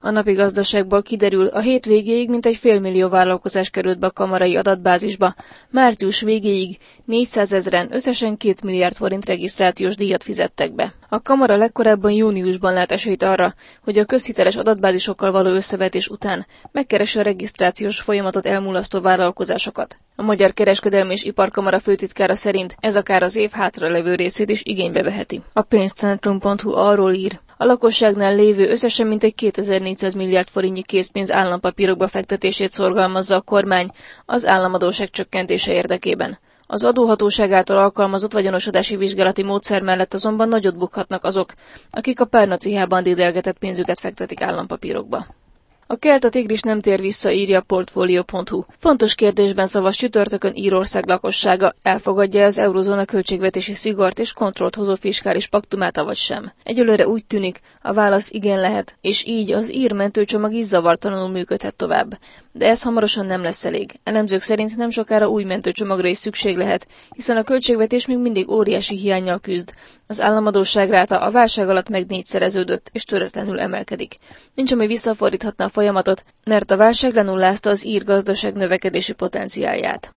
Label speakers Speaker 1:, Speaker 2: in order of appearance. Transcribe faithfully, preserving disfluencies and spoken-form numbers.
Speaker 1: A napi gazdaságból kiderül, a hét végéig mintegy félmillió vállalkozás került be a kamarai adatbázisba, március végéig négyszázezren összesen két milliárd forint regisztrációs díjat fizettek be. A kamara legkorábban júniusban lát esélyt arra, hogy a közhiteles adatbázisokkal való összevetés után megkeresse a regisztrációs folyamatot elmulasztó vállalkozásokat. A Magyar Kereskedelmi és Iparkamara főtitkára szerint ez akár az év hátralevő részét is igénybe veheti. A pénzcentrum pont hu arról ír, a lakosságnál lévő összesen mintegy kétezer-négyszáz milliárd forintnyi készpénz állampapírokba fektetését szorgalmazza a kormány az államadósság csökkentése érdekében. Az adóhatóság által alkalmazott vagyonosodási vizsgálati módszer mellett azonban nagyot bukhatnak azok, akik a párnacihában dédelgetett pénzüket fektetik állampapírokba. A kelt a tigris nem tér vissza, írja a portfolio pont hu. Fontos kérdésben szavaz csütörtökön Írország lakossága, elfogadja az eurozóna költségvetési szigort és kontrollt hozó fiskális paktumát, avagy sem. Egyelőre úgy tűnik, a válasz igen lehet, és így az ír mentőcsomag is zavartalanul működhet tovább. De ez hamarosan nem lesz elég. Elemzők szerint nem sokára új mentőcsomagra is szükség lehet, hiszen a költségvetés még mindig óriási hiánnyal küzd. Az államadósság ráta a válság alatt meg négyszereződött, és töretlenül emelkedik. Nincs, ami visszafordíthatna a folyamatot, mert a válság lenullázta az ír gazdaság növekedési potenciálját.